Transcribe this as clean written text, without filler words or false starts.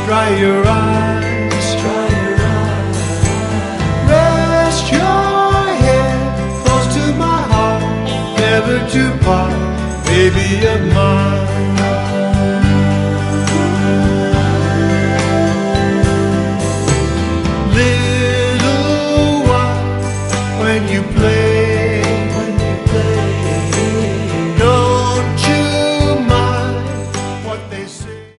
Dry your eyes, dry your eyes. Rest your head close to my heart, never to part, baby of mine. Little while when you play